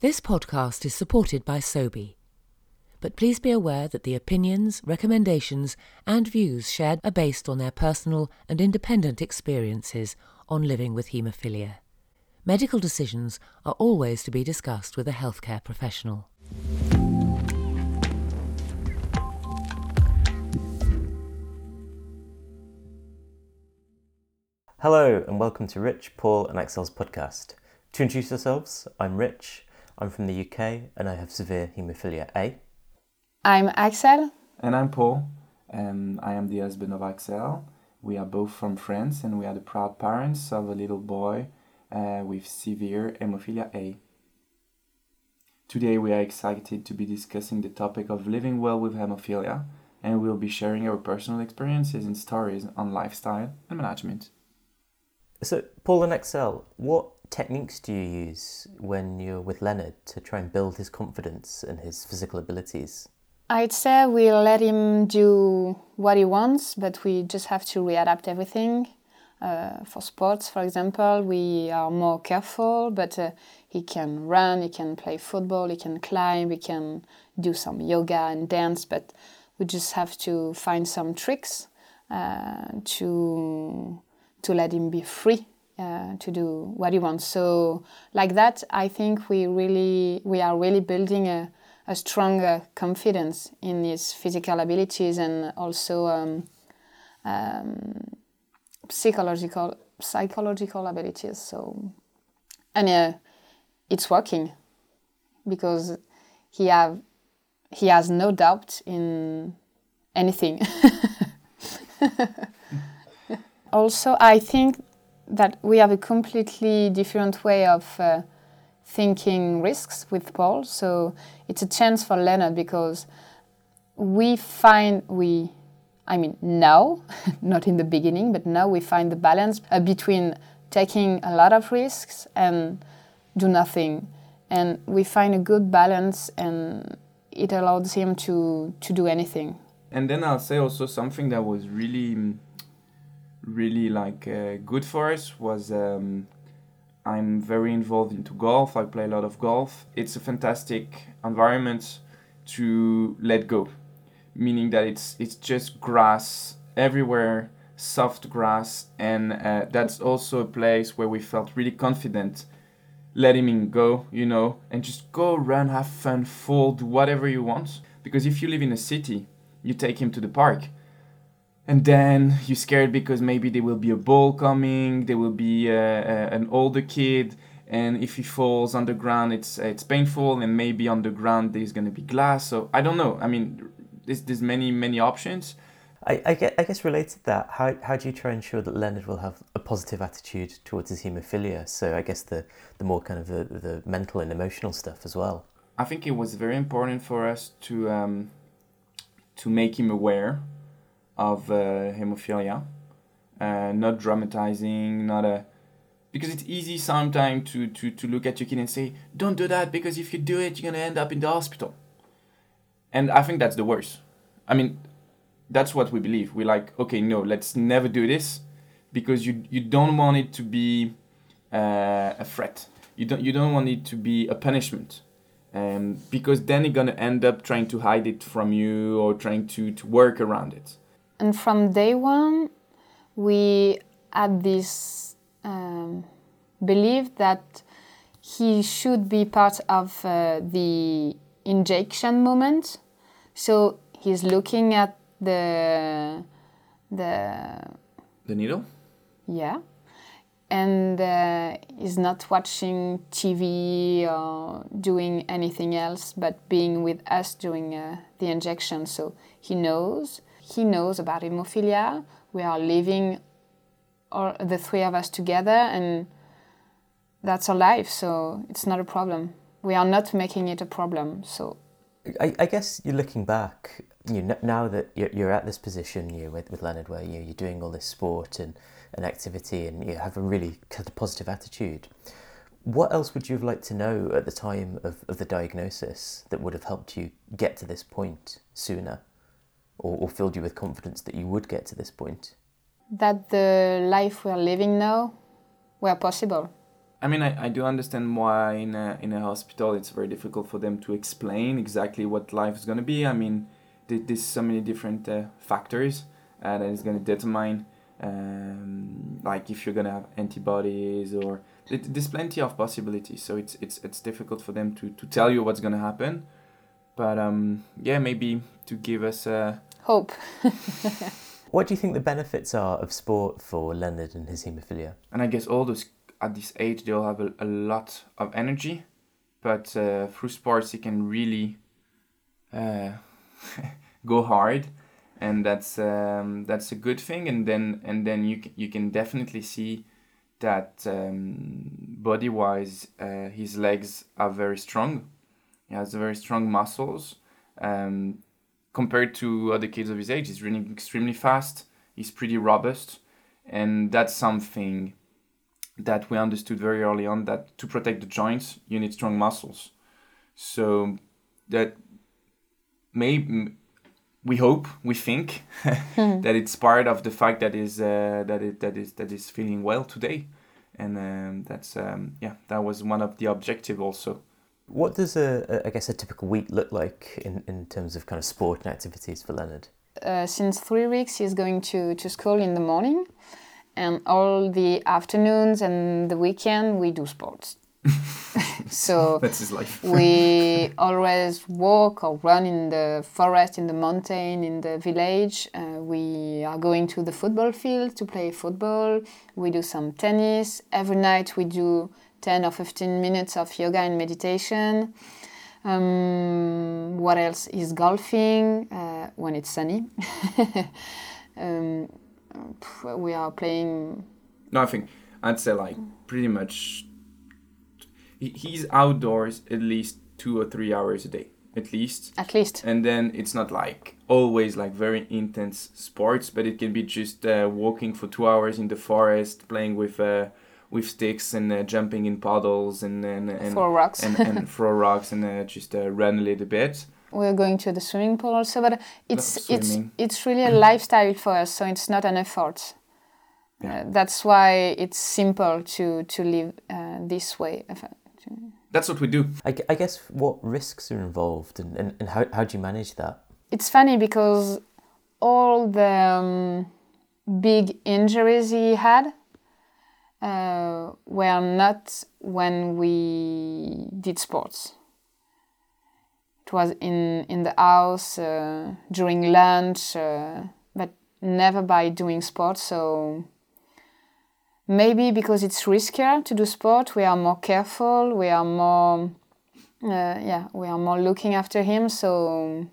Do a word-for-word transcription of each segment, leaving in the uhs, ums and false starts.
This podcast is supported by Sobi. But please be aware that the opinions, recommendations and views shared are based on their personal and independent experiences on living with haemophilia. Medical decisions are always to be discussed with a healthcare professional. Hello and welcome to Rich, Paul and Axel's podcast. To introduce ourselves, I'm Rich, I'm from the U K and I have severe haemophilia A. I'm Axel. And I'm Paul. Um, I am the husband of Axel. We are both from France and we are the proud parents of a little boy uh, with severe hemophilia A. Today we are excited to be discussing the topic of living well with hemophilia, and we'll be sharing our personal experiences and stories on lifestyle and management. So, Paul and Axel, what techniques do you use when you're with Leonard to try and build his confidence and his physical abilities? I'd say we'll let him do what he wants, but we just have to readapt everything. Uh, for sports, for example, we are more careful, but uh, he can run, he can play football, he can climb, he can do some yoga and dance, but we just have to find some tricks uh, to to let him be free uh, to do what he wants. So like that, I think we really we are really building a, a stronger confidence in his physical abilities and also um, um, psychological psychological abilities. So and uh, it's working because he have he has no doubt in anything. Also, I think that we have a completely different way of uh, thinking risks with Paul. So it's a chance for Leonard because we find we, I mean now, not in the beginning, but now we find the balance uh, between taking a lot of risks and do nothing. And we find a good balance and it allows him to, to do anything. And then I'll say also something that was really... really like uh, good for us was um, I'm very involved into golf. I play a lot of golf. It's a fantastic environment to let go, meaning that it's it's just grass everywhere, soft grass, and uh, that's also a place where we felt really confident letting him go, you know, and just go run, have fun, fall, do whatever you want. Because if you live in a city, you take him to the park, and then you're scared because maybe there will be a ball coming, there will be uh, uh, an older kid, and if he falls on the ground, it's it's painful, and maybe on the ground there's going to be glass. So I don't know. I mean, there's, there's many, many options. I, I, guess, I guess related to that, how how do you try and ensure that Leonard will have a positive attitude towards his haemophilia? So I guess the, the more kind of the, the mental and emotional stuff as well. I think it was very important for us to um, to make him aware of uh, hemophilia, uh, not dramatizing, not a... Because it's easy sometimes to, to, to look at your kid and say, don't do that because if you do it, you're going to end up in the hospital. And I think that's the worst. I mean, that's what we believe. We're like, okay, no, let's never do this because you you don't want it to be uh, a threat. You don't, you don't want it to be a punishment. Um, because then you're going to end up trying to hide it from you or trying to, to work around it. And from day one, we had this um, belief that he should be part of uh, the injection moment. So he's looking at the the the needle. Yeah, and uh, he's not watching T V or doing anything else, but being with us during uh, the injection. So he knows. He knows about hemophilia. We are living, all, the three of us together, and that's our life. So it's not a problem. We are not making it a problem. So, I, I guess you're looking back. You know, now that you're, you're at this position, you with with Leonard, where you you're doing all this sport and, and activity, and you have a really kind of positive attitude. What else would you have liked to know at the time of, of the diagnosis that would have helped you get to this point sooner? Or, or filled you with confidence that you would get to this point? That the life we're living now were possible. I mean, I, I do understand why in a, in a hospital it's very difficult for them to explain exactly what life is going to be. I mean, th- there's so many different uh, factors uh, that is going to determine, um, like if you're going to have antibodies or th- there's plenty of possibilities. So it's it's it's difficult for them to, to tell you what's going to happen. But um, yeah, maybe to give us a hope. What do you think the benefits are of sport for Leonard and his haemophilia? And I guess all those at this age, they'll have a, a lot of energy, but uh, through sports, you can really uh, go hard, and that's um, that's a good thing. And then and then you can, you can definitely see that um, body wise, uh, his legs are very strong. He has very strong muscles. Um, compared to other kids of his age, he's running extremely fast. He's pretty robust, and that's something that we understood very early on, that to protect the joints, you need strong muscles. So that may, we hope, we think that it's part of the fact that is uh, that it that is that is feeling well today, and um, that's um, yeah, that was one of the objective also. What does a, a I guess a typical week look like in, in terms of kind of sport and activities for Leonard? Uh, since three weeks, he's going to, to school in the morning. And all the afternoons and the weekend, we do sports. So that's his life. We always walk or run in the forest, in the mountain, in the village. Uh, we are going to the football field to play football. We do some tennis. Every night we do ten or fifteen minutes of yoga and meditation. Um, what else is golfing uh, when it's sunny. um, We are playing. No, I think I'd say like pretty much. He, he's outdoors at least two or three hours a day, at least. At least. And then it's not like always like very intense sports, but it can be just uh, walking for two hours in the forest, playing with uh, with sticks and uh, jumping in puddles and and and throw rocks and, and throw rocks and uh, just uh, run a little bit. We're going to the swimming pool also, but it's it's it's really a lifestyle for us, so it's not an effort. Yeah. Uh, that's why it's simple to to live uh, this way. That's what we do. I, I guess what risks are involved, and, and, and how how do you manage that? It's funny because all the um, big injuries he had uh, were not when we did sports. It was in, in the house, uh, during lunch, uh, but never by doing sport. So maybe because it's riskier to do sport, we are more careful, we are more, uh, yeah, we are more looking after him. So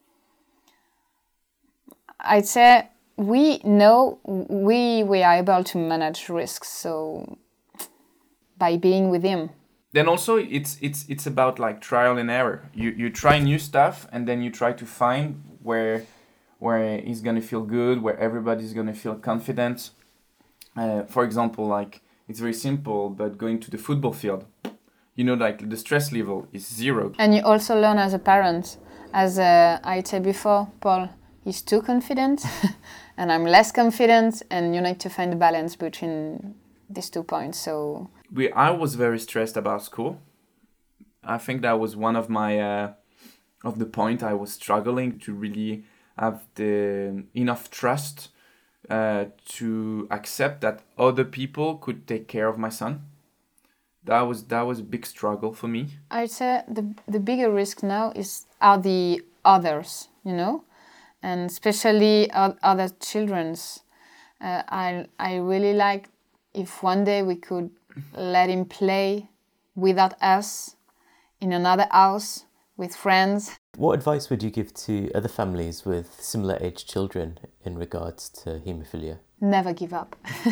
I'd say we know we we are able to manage risks. So by being with him. Then also it's it's it's about like trial and error. You you try new stuff and then you try to find where where he's gonna feel good, where everybody's gonna feel confident. Uh, for example, like it's very simple, but going to the football field, you know, like the stress level is zero. And you also learn as a parent, as uh, I said before, Paul, he's too confident, and I'm less confident, and you need to find a balance between these two points. So. We, I was very stressed about school. I think that was one of my uh, of the point I was struggling to really have the enough trust uh, to accept that other people could take care of my son. That was that was a big struggle for me. I'd say the the bigger risk now is are the others, you know, and especially other children's. Uh, I I really like if one day we could let him play without us in another house with friends. What advice would you give to other families with similar age children in regards to haemophilia? Never give up.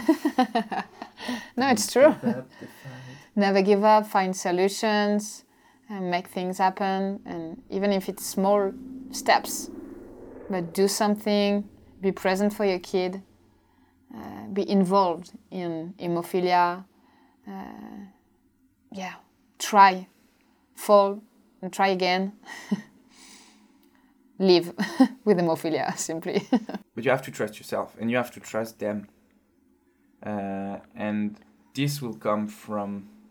No, it's true. Never give up, find solutions, and make things happen. And even if it's small steps, but do something, be present for your kid, uh, be involved in haemophilia. Uh, yeah, try, fall, and try again. Live with haemophilia, simply. But you have to trust yourself, and you have to trust them. Uh, and this will come from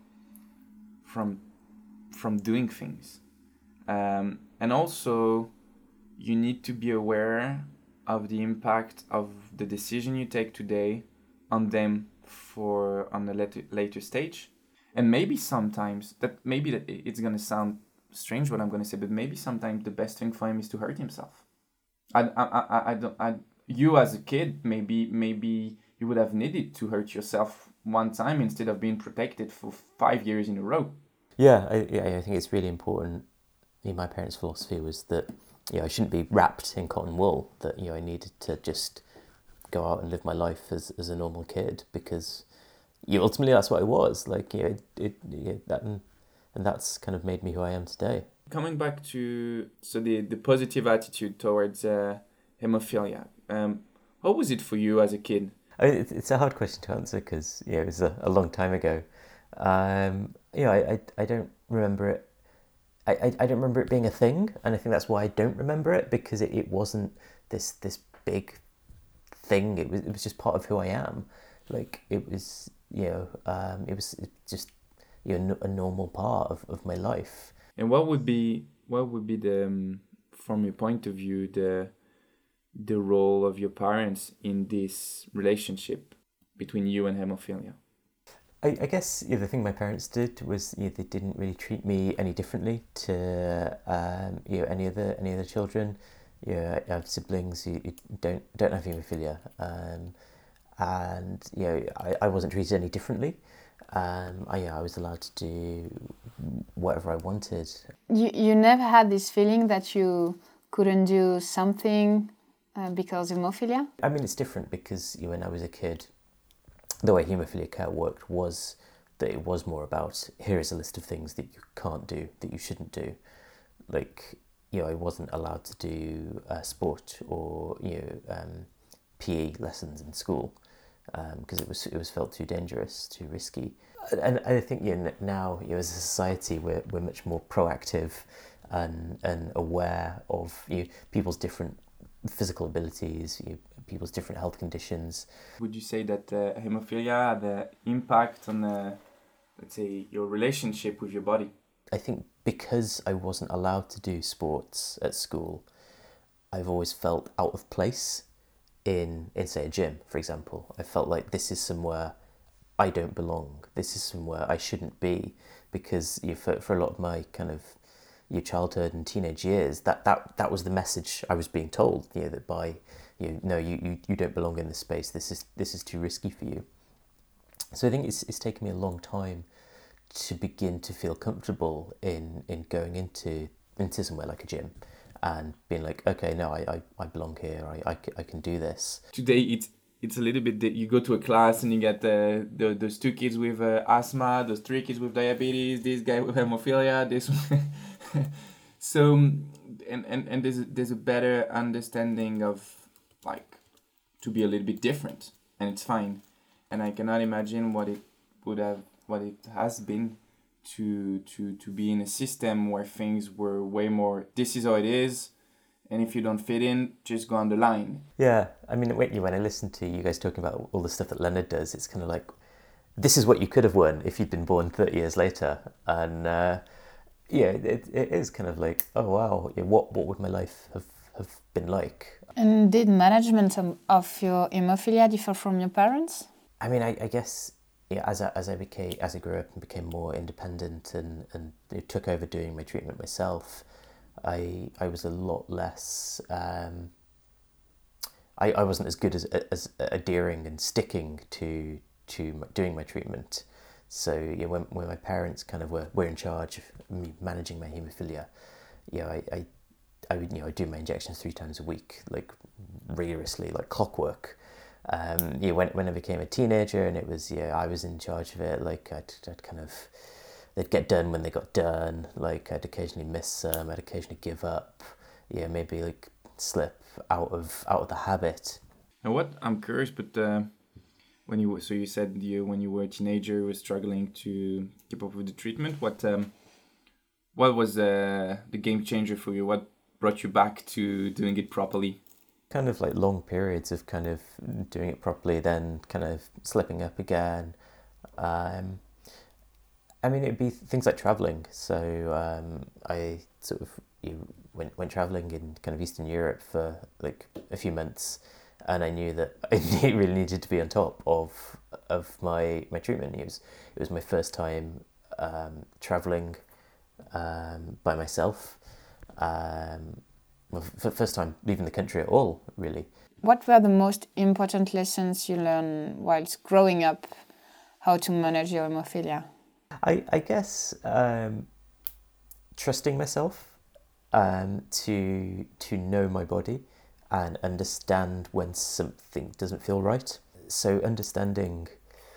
from from doing things. Um, and also, you need to be aware of the impact of the decision you take today on them for on a later, later stage. And maybe sometimes, that maybe that it's going to sound strange what I'm going to say, but maybe sometimes the best thing for him is to hurt himself. I, I, I, I don't, I, you as a kid, maybe, maybe you would have needed to hurt yourself one time instead of being protected for five years in a row. Yeah, I, yeah, I think it's really important. You know, my parents' philosophy was that, you know, I shouldn't be wrapped in cotton wool, that, you know, I needed to just go out and live my life as, as a normal kid, because you know, ultimately that's what I was. Like, you know, it, it, yeah, that, and, and that's kind of made me who I am today. Coming back to so the, the positive attitude towards uh, hemophilia, um, what was it for you as a kid? I, it's a hard question to answer because, you know, it was a, a long time ago. Um, you know, I, I, I don't remember it. I, I, I don't remember it being a thing, and I think that's why I don't remember it, because it, it wasn't this this big thing. It was it was just part of who I am. Like, it was, you know, um, it was just, you know, a normal part of, of my life. And what would be what would be the um, from your point of view the the role of your parents in this relationship between you and hemophilia? I, I guess yeah, the thing my parents did was you know, they didn't really treat me any differently to um, you know any other any other children. You know, I have siblings who don't don't have haemophilia, um, and you know I, I wasn't treated any differently. Um, I yeah, I was allowed to do whatever I wanted. You you never had this feeling that you couldn't do something uh, because of hemophilia? I mean, it's different because you know, when I was a kid, the way haemophilia care worked was that it was more about, here is a list of things that you can't do, that you shouldn't do. Like, you know, I wasn't allowed to do uh, sport or, you know, um, P E lessons in school because um, it was it was felt too dangerous, too risky. And I think you know, now, you know, as a society, we're we're much more proactive and and aware of you know, people's different physical abilities, you know, people's different health conditions. Would you say that uh, hemophilia had an impact on, uh, let's say, your relationship with your body? I think because I wasn't allowed to do sports at school, I've always felt out of place in, in say, a gym, for example. I felt like this is somewhere I don't belong. This is somewhere I shouldn't be, because you know, for, for a lot of my kind of your childhood and teenage years, that, that, that was the message I was being told, you know, that by, you know, no, you, you, you don't belong in this space. This is this is too risky for you. So I think it's it's taken me a long time to begin to feel comfortable in, in going into into somewhere like a gym and being like, okay, no, I, I, I belong here. I, I, I can do this. Today it's it's a little bit that you go to a class and you get the, the those two kids with uh, asthma, those three kids with diabetes, this guy with hemophilia, this so and, and, and there's there's a better understanding of like to be a little bit different, and it's fine. And I cannot imagine what it would have what it has been to to to be in a system where things were way more, this is how it is, and if you don't fit in, just go on the line. Yeah, I mean, when, when I listen to you guys talking about all the stuff that Leonard does, it's kind of like, this is what you could have won if you'd been born thirty years later. And uh, yeah, it, it is kind of like, oh wow, yeah, what what would my life have, have been like? And did management of your hemophilia differ from your parents? I mean, I, I guess yeah, as I, as I became as I grew up and became more independent and and you know, took over doing my treatment myself, I I was a lot less. Um, I I wasn't as good as as adhering and sticking to to doing my treatment. So you know, when when my parents kind of were, were in charge of me managing my haemophilia, you know, I, I I would you know I do my injections three times a week, like rigorously, like clockwork. Um, you know, when when I became a teenager and it was yeah I was in charge of it, like I'd, I'd kind of they'd get done when they got done. Like I'd occasionally miss some, I'd occasionally give up. Yeah, maybe like slip out of out of the habit. And what I'm curious, but uh, when you so you said you when you were a teenager you were struggling to keep up with the treatment. What um, what was uh, the game changer for you? What brought you back to doing it properly? Kind of like long periods of kind of doing it properly, then kind of slipping up again. Um, I mean, it'd be things like traveling. So um, I sort of you went went traveling in kind of Eastern Europe for like a few months, and I knew that I really needed to be on top of of my my treatment. It was it was my first time um, traveling um, by myself. Um, well, for the first time leaving the country at all, really. What were the most important lessons you learned whilst growing up? How to manage your hemophilia? I, I guess um, trusting myself, um, to to know my body and understand when something doesn't feel right. So understanding,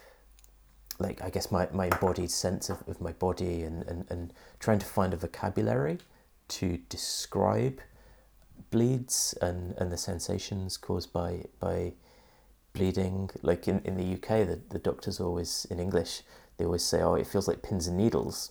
like, I guess my, my embodied sense of, of my body and, and, and trying to find a vocabulary to describe bleeds and, and the sensations caused by by bleeding. Like in, in the U K, the, the doctors always, in English, they always say, oh, it feels like pins and needles.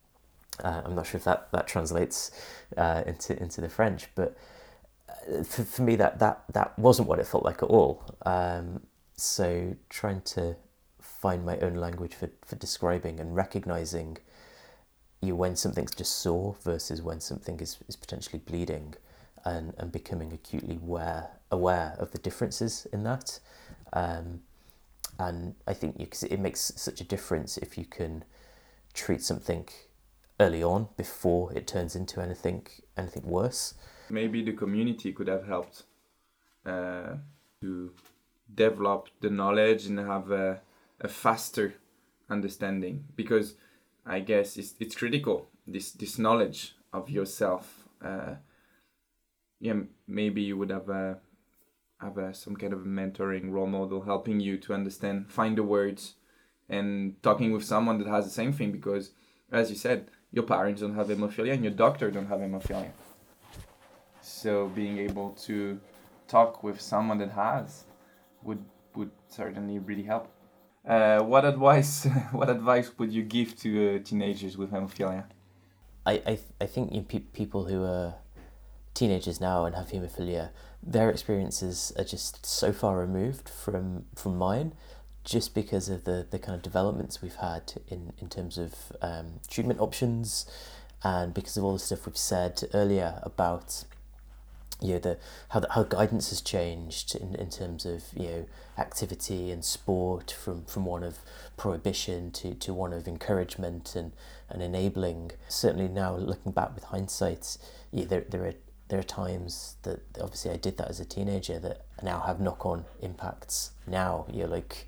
Uh, I'm not sure if that, that translates uh, into into the French, but for, for me, that, that, that wasn't what it felt like at all. Um, so trying to find my own language for, for describing and recognising you when something's just sore versus when something is, is potentially bleeding, and, and becoming acutely aware, aware of the differences in that. Um, and I think you, 'cause it makes such a difference if you can treat something early on before it turns into anything anything worse. Maybe the community could have helped uh, to develop the knowledge and have a, a faster understanding, because I guess it's it's critical, this this knowledge of yourself. Uh, yeah, maybe you would have a have a, some kind of a mentoring role model helping you to understand, find the words, and talking with someone that has the same thing, because as you said, your parents don't have hemophilia and your doctor don't have hemophilia. So being able to talk with someone that has would would certainly really help. Uh, what advice what advice would you give to uh, teenagers with hemophilia? I I, I think you know, pe- people who are teenagers now and have haemophilia, their experiences are just so far removed from from mine, just because of the, the kind of developments we've had in, in terms of um, treatment options, and because of all the stuff we've said earlier about you know the how the, how guidance has changed in, in terms of you know activity and sport, from, from one of prohibition to, to one of encouragement and, and enabling. Certainly now, looking back with hindsight, yeah, there there are there are times that obviously I did that as a teenager that now have knock-on impacts now, you know, like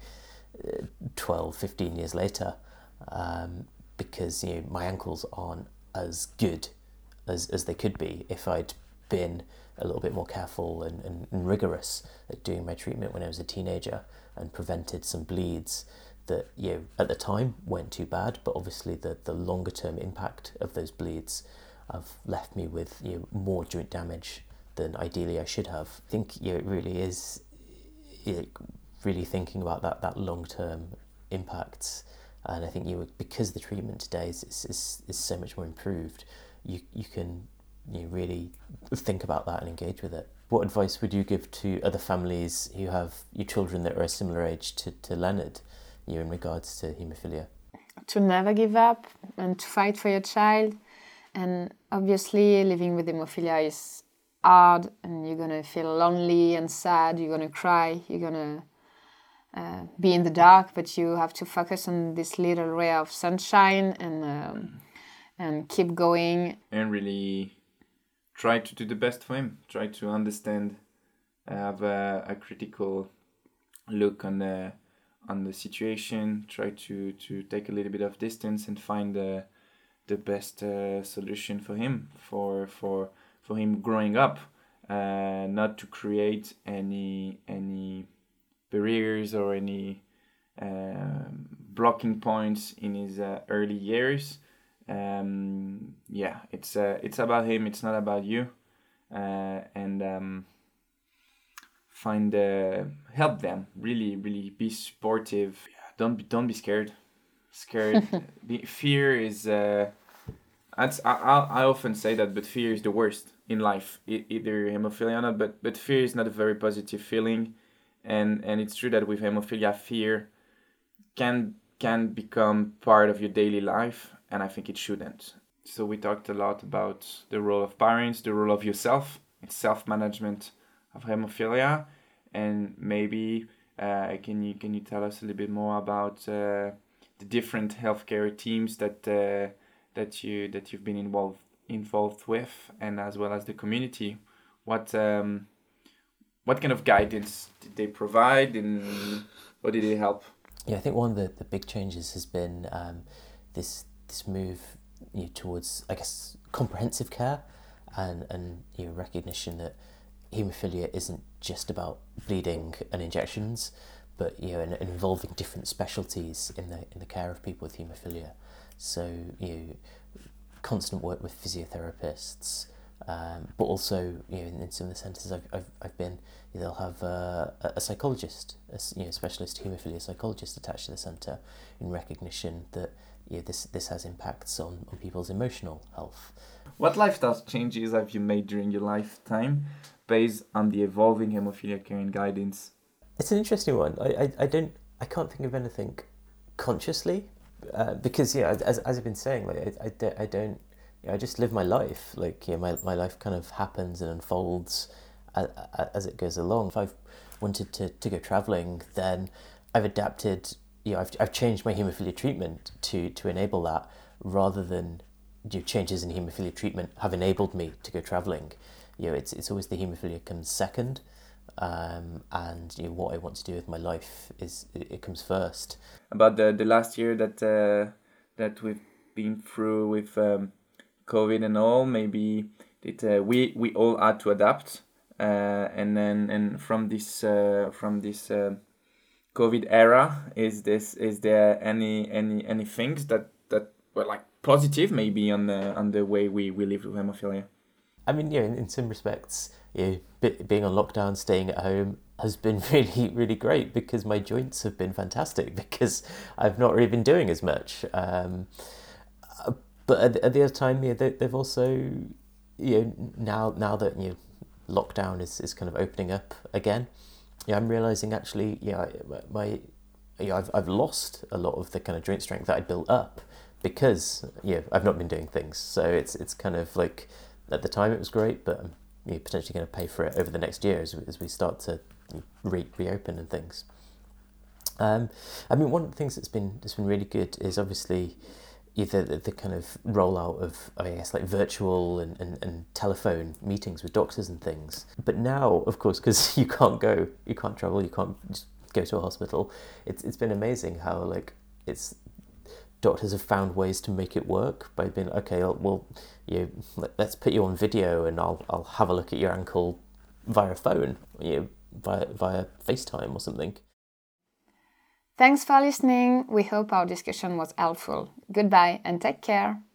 twelve, fifteen years later, um, because you know my ankles aren't as good as, as they could be if I'd been a little bit more careful and, and, and rigorous at doing my treatment when I was a teenager, and prevented some bleeds that you know at the time weren't too bad, but obviously the, the longer term impact of those bleeds have left me with you know, more joint damage than ideally I should have. I think you know, it really is you know, really thinking about that, that long term impacts, and I think you know, because the treatment today is, is, is so much more improved, you you can you know, really think about that and engage with it. What advice would you give to other families who have your children that are a similar age to, to Leonard, you know, in regards to haemophilia? To never give up and to fight for your child. And obviously living with hemophilia is hard, and you're going to feel lonely and sad, you're going to cry, you're going to uh, be in the dark, but you have to focus on this little ray of sunshine and um, and keep going. And really try to do the best for him. Try to understand, uh, have a, a critical look on the on the situation. Try to, to take a little bit of distance and find the the best uh, solution for him, for for for him growing up. Uh, not to create any any barriers or any uh, blocking points in his uh, early years. Um, yeah, it's uh, it's about him. It's not about you. Uh, and um, find uh, help them. Really, really be supportive. Yeah, don't be don't be scared. Scared. Be, fear is. Uh, that's, I, I I often say that, but fear is the worst in life. E- either hemophilia or not, but but fear is not a very positive feeling, and and it's true that with hemophilia, fear can can become part of your daily life, and I think it shouldn't. So we talked a lot about the role of parents, the role of yourself, it's self-management of hemophilia, and maybe uh, can you can you tell us a little bit more about uh, the different healthcare teams that uh, that you that you've been involved involved with, and as well as the community? What um, what kind of guidance did they provide, and what did they help? Yeah, I think one of the, the big changes has been um, this this move you know, towards, I guess, comprehensive care, and and you know, recognition that haemophilia isn't just about bleeding and injections, but you know, and, and involving different specialties in the in the care of people with haemophilia. So you know, constant work with physiotherapists, um, but also you know, in, in some of the centres I've I've, I've been, you know, they'll have a, a psychologist, a you know, specialist haemophilia psychologist attached to the centre, in recognition that you know, this this has impacts on, on people's emotional health. What lifestyle changes have you made during your lifetime based on the evolving haemophilia care and guidance? It's an interesting one. I, I, I don't I can't think of anything consciously, uh, because yeah, as as I've been saying, like I I, don't, I don't you know, I just live my life. Like yeah, my my life kind of happens and unfolds as, as it goes along. If I've wanted to, to go travelling, then I've adapted. You know, I've I've changed my haemophilia treatment to to enable that, rather than you know, changes in haemophilia treatment have enabled me to go travelling. You know, it's it's always the haemophilia comes second, um, and you know, what I want to do with my life is it, it comes first. About the, the last year that uh, that we've been through with um, COVID and all, maybe it uh, we we all had to adapt, uh, and then and from this uh, from this uh, COVID era, is this is there any any any things that that were like positive maybe on the on the way we we live with hemophilia? I mean, yeah, in, in some respects, you know, being on lockdown, staying at home has been really, really great, because my joints have been fantastic, because I've not really been doing as much. Um, but at, at the other time, yeah, they, they've also, you know, now now that you know, lockdown is, is kind of opening up again, yeah, I'm realizing actually, yeah, my, yeah, I've I've lost a lot of the kind of joint strength that I built up, because yeah, I've not been doing things. So it's it's kind of like, at the time it was great, but I'm you know, potentially going to pay for it over the next year as we, as we start to re- reopen and things. Um, I mean, one of the things that's been that's been really good is obviously either the, the kind of rollout of, I guess, like virtual and, and, and telephone meetings with doctors and things. But now, of course, because you can't go, you can't travel, you can't just go to a hospital, it's it's been amazing how like it's doctors have found ways to make it work by being okay. Well, you know, let's put you on video, and I'll I'll have a look at your ankle via phone, you know, via via FaceTime or something. Thanks for listening. We hope our discussion was helpful. Goodbye and take care.